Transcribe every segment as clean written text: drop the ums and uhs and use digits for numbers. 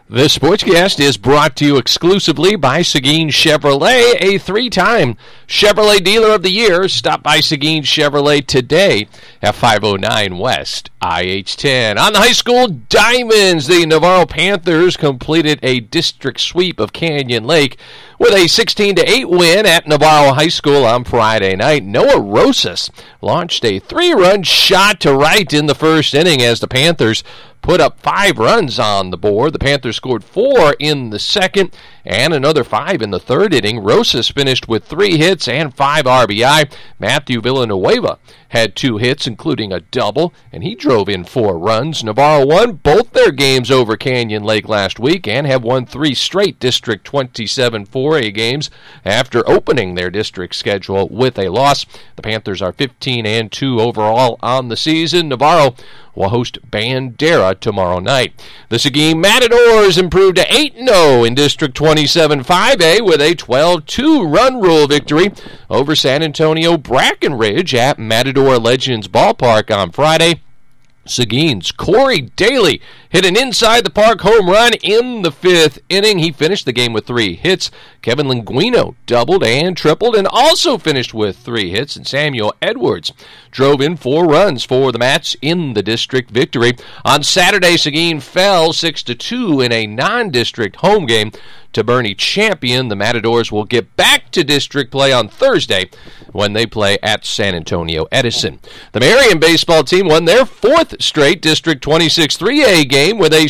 This Sportscast is brought to you exclusively by Seguin Chevrolet, a 3-time Chevrolet Dealer of the Year. Stop by Seguin Chevrolet today at 509 West IH-10. On the high school diamonds, the Navarro Panthers completed a district sweep of Canyon Lake with a 16-8 win at Navarro High School on Friday night. Noah Rosas launched a 3-run shot to right in the first inning as the Panthers put up 5 runs on the board. The Panthers scored 4 in the second and another 5 in the third inning. Rosas finished with 3 hits and 5 RBI. Matthew Villanueva had 2 hits, including a double, and he drove in 4 runs. Navarro won both their games over Canyon Lake last week and have won 3 straight District 27 4A games after opening their district schedule with a loss. The Panthers are 15-2 overall on the season. Navarro will host Bandera tomorrow night. The Seguin Matadors improved to 8-0 in District 27 5A with a 12-2 run rule victory over San Antonio Brackenridge at Matador Legends Ballpark on Friday. Seguin's Corey Daly hit an inside-the-park home run in the 5th inning. He finished the game with 3 hits. Kevin Linguino doubled and tripled and also finished with 3 hits. And Samuel Edwards drove in 4 runs for the Mats in the district victory. On Saturday, Seguin fell 6-2 in a non-district home game to Bernie Champion. The Matadors will get back to district play on Thursday when they play at San Antonio Edison. The Marion baseball team won their 4th straight District 26 3A game with a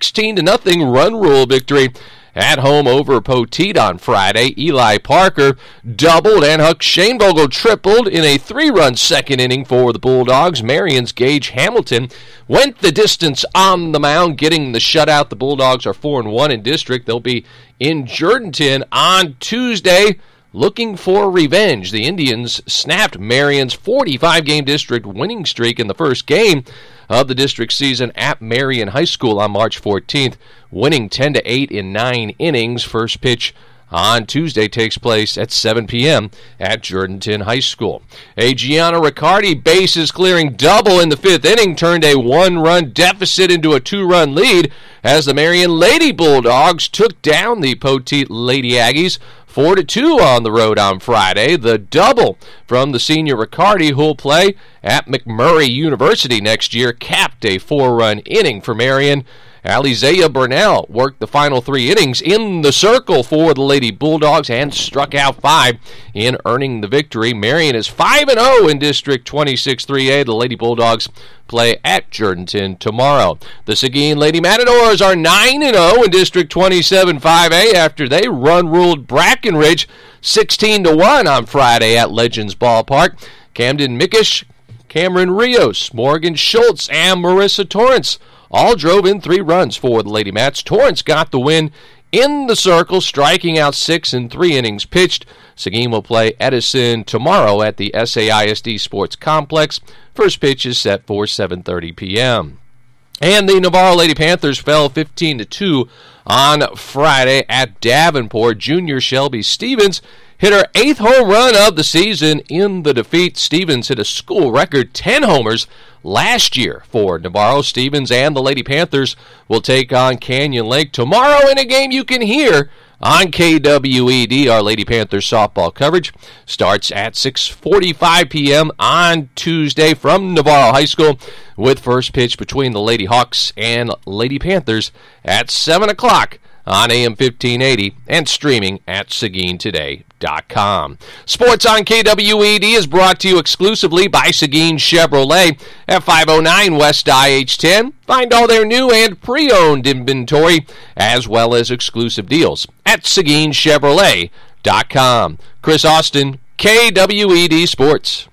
16-0 run rule victory at home over Poteet on Friday. Eli Parker doubled and Huck Shainvogel tripled in a 3-run second inning for the Bulldogs. Marion's Gage Hamilton went the distance on the mound, getting the shutout. The Bulldogs are 4-1 in district. They'll be in Jourdanton on Tuesday looking for revenge. The Indians snapped Marion's 45-game district winning streak in the first game of the district season at Marion High School on March 14th, winning 10-8 in 9 innings. First pitch on Tuesday takes place at 7 p.m. at Jourdanton High School. A Gianna Riccardi bases-clearing double in the 5th inning turned a 1-run deficit into a 2-run lead as the Marion Lady Bulldogs took down the Poteet Lady Aggies 4-2 on the road on Friday. The double from the senior Riccardi, who'll play at McMurray University next year, capped a 4-run inning for Marion. Alizea Burnell worked the final 3 innings in the circle for the Lady Bulldogs and struck out 5 in earning the victory. Marion is 5-0 in District 26 3A. The Lady Bulldogs play at Jourdanton tomorrow. The Seguin Lady Matadors are 9-0 in District 27 5A after they run-ruled Brackenridge 16-1 on Friday at Legends Ballpark. Camden Mickish, Cameron Rios, Morgan Schultz, and Marissa Torrance all drove in 3 runs for the Lady Mats. Torrance got the win in the circle, striking out 6 in 3 innings pitched. Seguin will play Edison tomorrow at the SAISD Sports Complex. First pitch is set for 7:30 p.m. And the Navarro Lady Panthers fell 15-2 on Friday at Davenport. Junior Shelby Stevens hit her 8th home run of the season in the defeat. Stevens hit a school record 10 homers last year for Navarro. Stevens and the Lady Panthers will take on Canyon Lake tomorrow in a game you can hear on KWED. Our Lady Panthers softball coverage starts at 6:45 p.m. on Tuesday from Navarro High School, with first pitch between the Lady Hawks and Lady Panthers at 7 o'clock on AM 1580 and streaming at SeguinToday.com. Sports on KWED is brought to you exclusively by Seguin Chevrolet at 509 West IH-10. Find all their new and pre-owned inventory as well as exclusive deals at SeguinChevrolet.com. Chris Austin, KWED Sports.